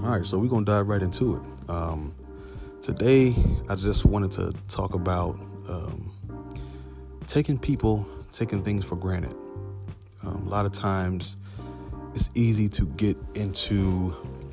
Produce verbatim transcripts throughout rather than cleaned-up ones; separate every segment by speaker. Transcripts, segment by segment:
Speaker 1: All right, so we're going to dive right into it. Um, today, I just wanted to talk about um, taking people, taking things for granted. Um, a lot of times, it's easy to get into,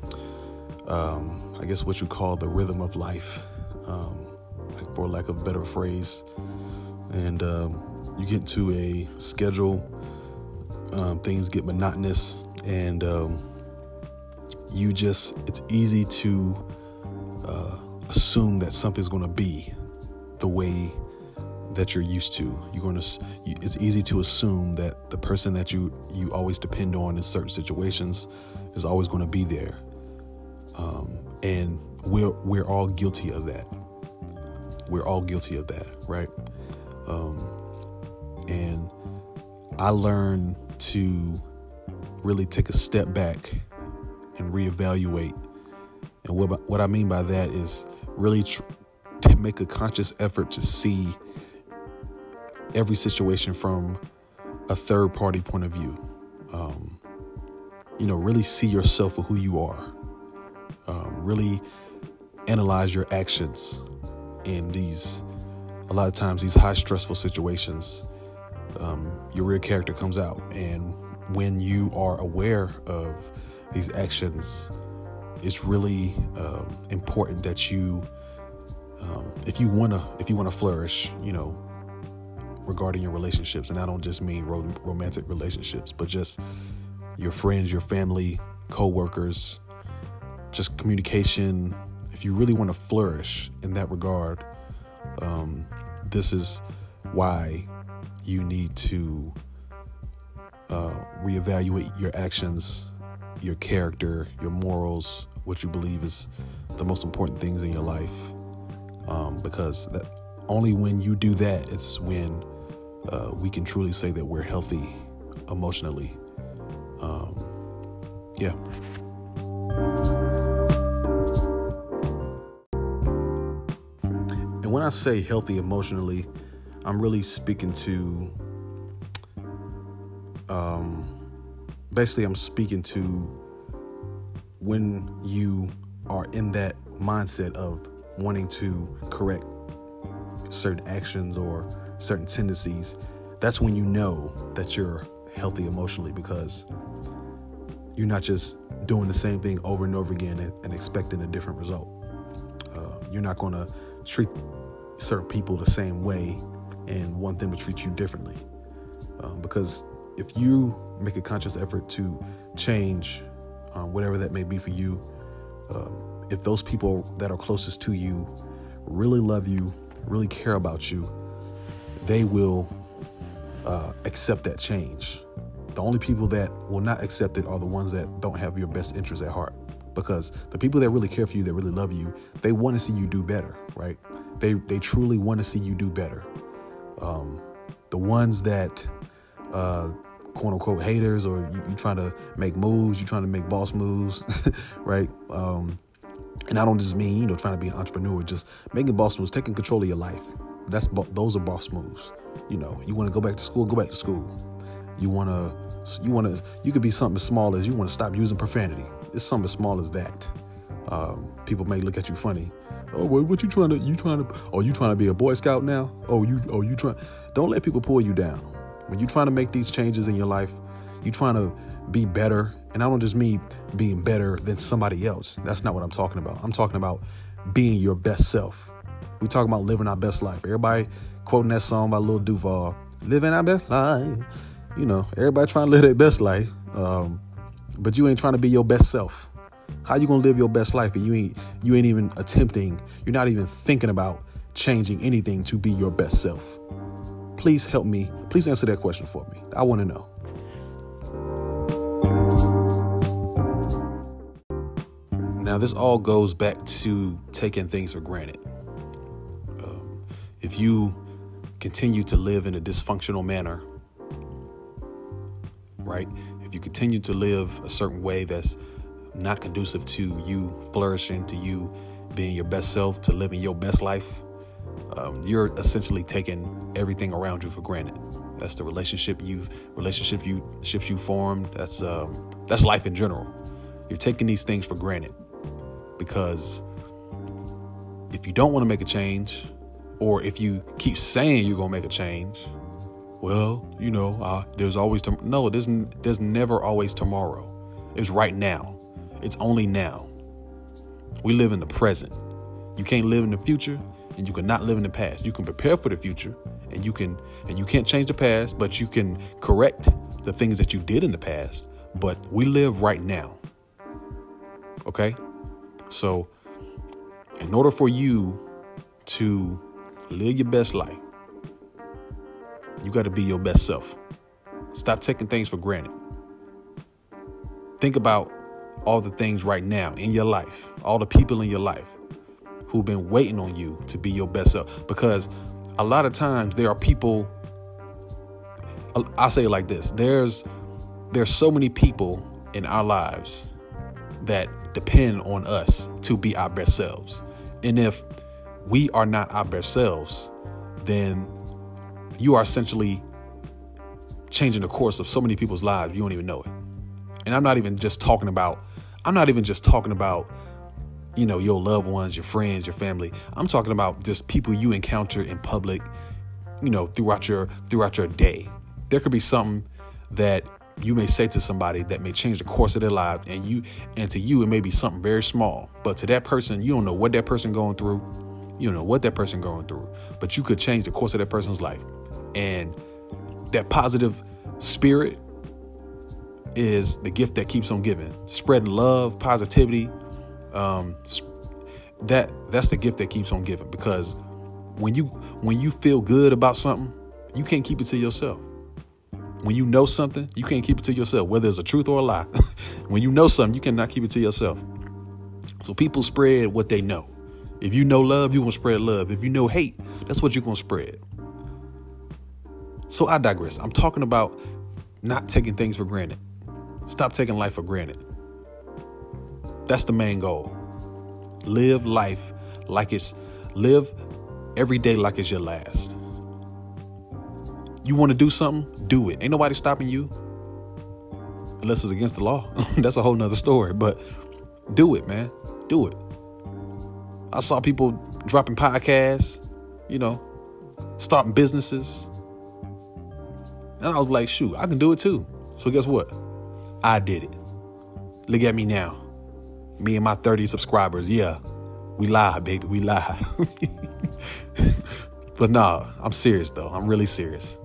Speaker 1: um, I guess, what you call the rhythm of life, um, for lack of a better phrase. And um, you get into a schedule, um, things get monotonous, and um, you just, it's easy to uh, assume that something's going to be the way that you're used to. You're going to, it's easy to assume that the person that you, you always depend on in certain situations is always going to be there. Um, and we're, we're all guilty of that. We're all guilty of that, right? Um, and I learned to really take a step back and reevaluate. And what, what I mean by that is really tr- to make a conscious effort to see every situation from a third party point of view. Um, you know, really see yourself for who you are. Um, really analyze your actions in these, a lot of times, these high stressful situations. Um, your real character comes out. And when you are aware of these actions, it's really um, important that you, um, if you want to, if you want to flourish, you know, regarding your relationships, and I don't just mean ro- romantic relationships, but just your friends, your family, co-workers, just communication. If you really want to flourish in that regard, um, this is why you need to uh, reevaluate your actions, your character, your morals, what you believe is the most important things in your life. Um, because that, only when you do that, it's when uh, we can truly say that we're healthy emotionally. Um, yeah. And when I say healthy emotionally, I'm really speaking to, um, basically I'm speaking to when you are in that mindset of wanting to correct certain actions or certain tendencies. That's when you know that you're healthy emotionally, because you're not just doing the same thing over and over again and, and expecting a different result. Uh, you're not going to treat certain people the same way and want them to treat you differently. Um, because if you make a conscious effort to change, um, whatever that may be for you, um, if those people that are closest to you really love you, really care about you, they will uh, accept that change. The only people that will not accept it are the ones that don't have your best interests at heart. Because the people that really care for you, that really love you, they want to see you do better, right? They they truly want to see you do better. Um, the ones that, uh, quote unquote, haters, or you, you trying to make moves, you trying to make boss moves, right? Um, and I don't just mean, you know, trying to be an entrepreneur, just making boss moves, taking control of your life. That's those are boss moves. You know, you want to go back to school, go back to school. You want to, you want to, you could be something as small as you want to stop using profanity. It's something as small as that. Um, people may look at you funny. Oh, well, what you trying to, you trying to, oh, you trying to be a Boy Scout now? Oh, you, oh, you trying, don't let people pull you down. When you're trying to make these changes in your life, you're trying to be better. And I don't just mean being better than somebody else. That's not what I'm talking about. I'm talking about being your best self. We talking about living our best life. Everybody quoting that song by Lil Duval, living our best life. You know, everybody trying to live their best life. Um, but you ain't trying to be your best self. How you gonna live your best life and you ain't you ain't even attempting, you're not even thinking about changing anything to be your best self? Please help me. Please answer that question for me. I want to know. Now, this all goes back to taking things for granted. Um, if you continue to live in a dysfunctional manner, right? If you continue to live a certain way that's not conducive to you flourishing, to you being your best self, to living your best life, um, you're essentially taking everything around you for granted. That's the relationship you've relationship you ships you formed. That's um, that's life in general. You're taking these things for granted. Because if you don't want to make a change, or if you keep saying you're going to make a change, well, you know, uh, there's always, tom- no, there's, n- there's never always tomorrow. It's right now. It's only now. We live in the present. You can't live in the future, and you cannot live in the past. You can prepare for the future, and you can, and you can't change the past, but you can correct the things that you did in the past. But we live right now. Okay? So in order for you to live your best life, you got to be your best self. Stop taking things for granted. Think about all the things right now in your life, all the people in your life who've been waiting on you to be your best self. Because a lot of times there are people, I'll say it like this. There's, there's so many people in our lives that depend on us to be our best selves. And if we are not our best selves, then you are essentially changing the course of so many people's lives. You don't even know it. And I'm not even just talking about, I'm not even just talking about, you know, your loved ones, your friends, your family. I'm talking about just people you encounter in public, you know, throughout your, throughout your day. There could be something that you may say to somebody that may change the course of their life, and you, and to you, it may be something very small, but to that person, you don't know what that person going through. You don't know what that person going through, but you could change the course of that person's life. And that positive spirit is the gift that keeps on giving, spreading love, positivity. Um, that that's the gift that keeps on giving, because when you, when you feel good about something, you can't keep it to yourself. When you know something, you can't keep it to yourself, whether it's a truth or a lie. When you know something, you cannot keep it to yourself. So people spread what they know. If you know love, you're going to spread love. If you know hate, that's what you're going to spread. So I digress. I'm talking about not taking things for granted. Stop taking life for granted. That's the main goal. Live life like it's, live every day like it's your last. You want to do something, do it. Ain't nobody stopping you unless it's against the law. That's a whole nother story, but do it, man. Do it. I saw people dropping podcasts, you know, starting businesses. And I was like, shoot, I can do it too. So guess what? I did it. Look at me now. Me and my thirty subscribers. Yeah, we live, baby. We live. But nah, I'm serious though. I'm really serious.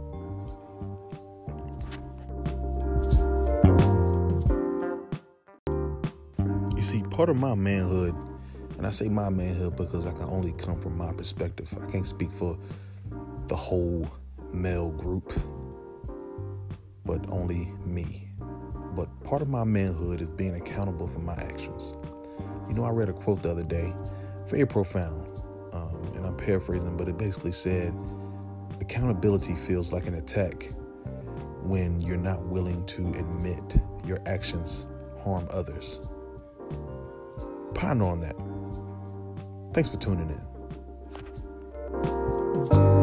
Speaker 1: You see, part of my manhood, and I say my manhood because I can only come from my perspective. I can't speak for the whole male group, but only me. But part of my manhood is being accountable for my actions. You know, I read a quote the other day, very profound, um, and I'm paraphrasing, but it basically said, accountability feels like an attack when you're not willing to admit your actions harm others. Ponder on that. Thanks for tuning in.